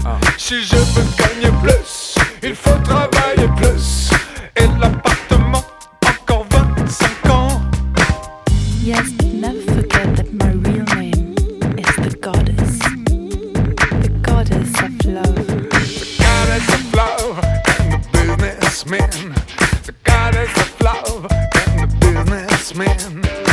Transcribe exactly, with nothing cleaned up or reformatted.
Si je veux gagner plus, il faut travailler plus. Et l'appartement, encore vingt-cinq ans. Yes, but never forget that my real name is the goddess. The goddess of love. The goddess of love and the businessman. The goddess of love and the businessman.